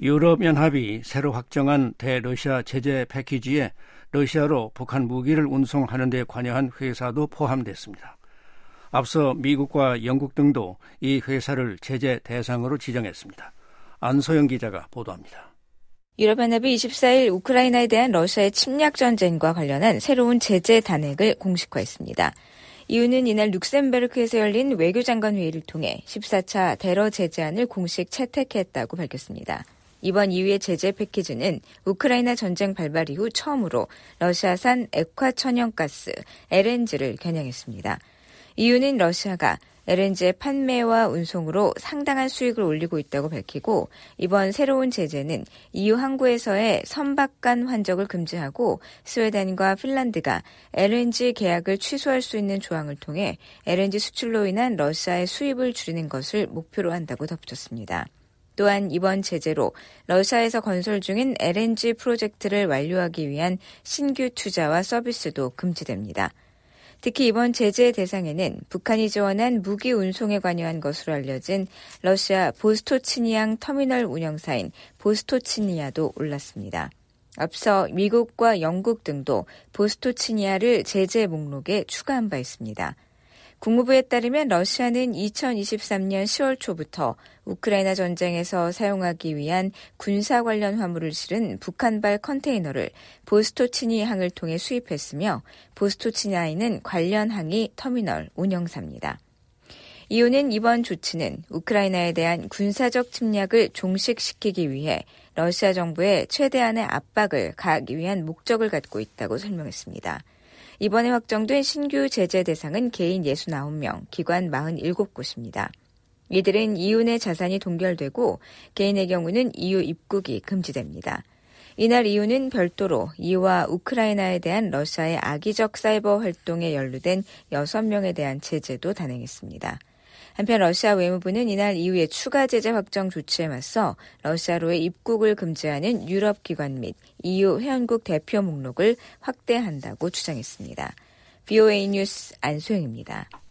유럽연합이 새로 확정한 대러시아 제재 패키지에 러시아로 북한 무기를 운송하는 데 관여한 회사도 포함됐습니다. 앞서 미국과 영국 등도 이 회사를 제재 대상으로 지정했습니다. 안소영 기자가 보도합니다. 유럽연합이 24일 우크라이나에 대한 러시아의 침략 전쟁과 관련한 새로운 제재 단행을 공식화했습니다. 이유는 이날 룩셈부르크에서 열린 외교장관 회의를 통해 14차 대러 제재안을 공식 채택했다고 밝혔습니다. 이번 2위의 제재 패키지는 우크라이나 전쟁 발발 이후 처음으로 러시아산 액화 천연가스 LNG를 겨냥했습니다. 이유는 러시아가 LNG의 판매와 운송으로 상당한 수익을 올리고 있다고 밝히고 이번 새로운 제재는 EU 항구에서의 선박간 환적을 금지하고 스웨덴과 핀란드가 LNG 계약을 취소할 수 있는 조항을 통해 LNG 수출로 인한 러시아의 수입을 줄이는 것을 목표로 한다고 덧붙였습니다. 또한 이번 제재로 러시아에서 건설 중인 LNG 프로젝트를 완료하기 위한 신규 투자와 서비스도 금지됩니다. 특히 이번 제재 대상에는 북한이 지원한 무기 운송에 관여한 것으로 알려진 러시아 보스토치니앙 터미널 운영사인 보스토치니아도 올랐습니다. 앞서 미국과 영국 등도 보스토치니아를 제재 목록에 추가한 바 있습니다. 국무부에 따르면 러시아는 2023년 10월 초부터 우크라이나 전쟁에서 사용하기 위한 군사 관련 화물을 실은 북한발 컨테이너를 보스토치니 항을 통해 수입했으며 보스토치니아는 관련 항이 터미널 운영사입니다. 이유는 이번 조치는 우크라이나에 대한 군사적 침략을 종식시키기 위해 러시아 정부에 최대한의 압박을 가하기 위한 목적을 갖고 있다고 설명했습니다. 이번에 확정된 신규 제재 대상은 개인 69명, 기관 47곳입니다. 이들은 EU 내 자산이 동결되고 개인의 경우는 EU 입국이 금지됩니다. 이날 EU는 별도로 EU와 우크라이나에 대한 러시아의 악의적 사이버 활동에 연루된 6명에 대한 제재도 단행했습니다. 한편 러시아 외무부는 이날 EU의 추가 제재 확정 조치에 맞서 러시아로의 입국을 금지하는 유럽 기관 및 EU 회원국 대표 목록을 확대한다고 주장했습니다. VOA 뉴스 안소영입니다.